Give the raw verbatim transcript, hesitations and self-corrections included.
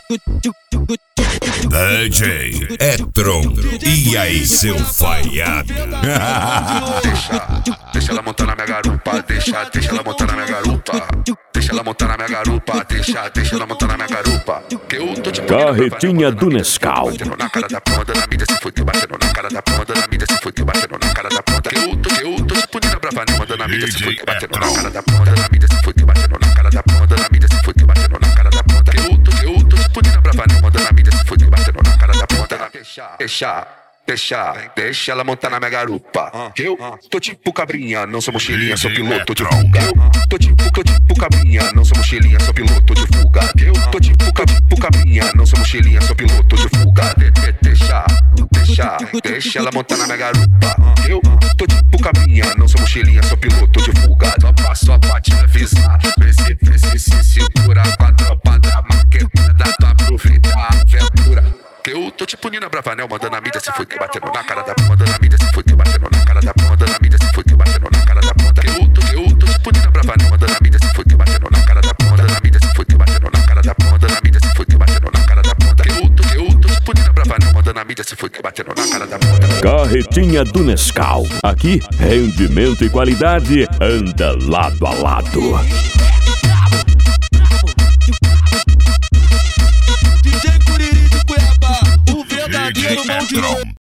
D J Etron, e aí seu falhado? Deixa, deixa ela montar na minha garupa, deixa, deixa ela montar na minha garupa. Deixa ela montar na minha garupa, deixa, deixa ela montar na minha garupa. Que eu tô tipo Carretinha do Nescau. Batendo na cara da ponta da mídia, se fudeu, batendo na cara da ponta da mídia, se fudeu, batendo na cara da ponta. Que eu tô, que eu tô tipo Nina Brava, mandando na mídia, se fudeu, batendo na cara da ponta da mídia, se fudeu, batendo na cara da ponta da mídia, se fudeu, batendo na cara da ponta. Que eu tô, que eu tô tipo Nina Brava, mandando na mídia, se fudeu, batendo na cara da ponta. Deixa, deixa. Deixa, deixa ela montar na minha garupa. Eu tô tipo cabrinha, não sou mochilinha, sou piloto de fuga. Eu tô tipo, tô tipo cabrinha, não sou mochilinha, sou piloto de fuga. Eu tô tipo, tipo cabrinha, não sou mochilinha, sou piloto de fuga. De, de, deixa, deixa, deixa ela montar na minha garupa. Eu tô tipo cabrinha, não sou mochilinha, sou piloto de fuga. Só passo a pra te avisar, vê se, vê se se segura com a tropa da maquetada, tu aproveita a aventura. Que eu tô tipo Nina Bravanel, mandando a mídia, se fudeu, batendo na cara da ponta da mídia, se fudeu, batendo na cara da ponta da mídia, se fudeu, batendo na cara da ponta. Que eu tô, que eu tô tipo Nina Bravanel, mandando a mídia, se fudeu, batendo na cara da ponta da mídia, se fudeu, batendo na cara da ponta da mídia, se fudeu, batendo na cara da ponta. Que eu tô, que eu tô tipo Nina Bravanel, mandando a mídia, se fudeu, batendo na cara da ponta. Carretinha do Nescau. Aqui, rendimento e qualidade anda lado a lado. D J Curiri de Cuiabá, o verdadeiro mão de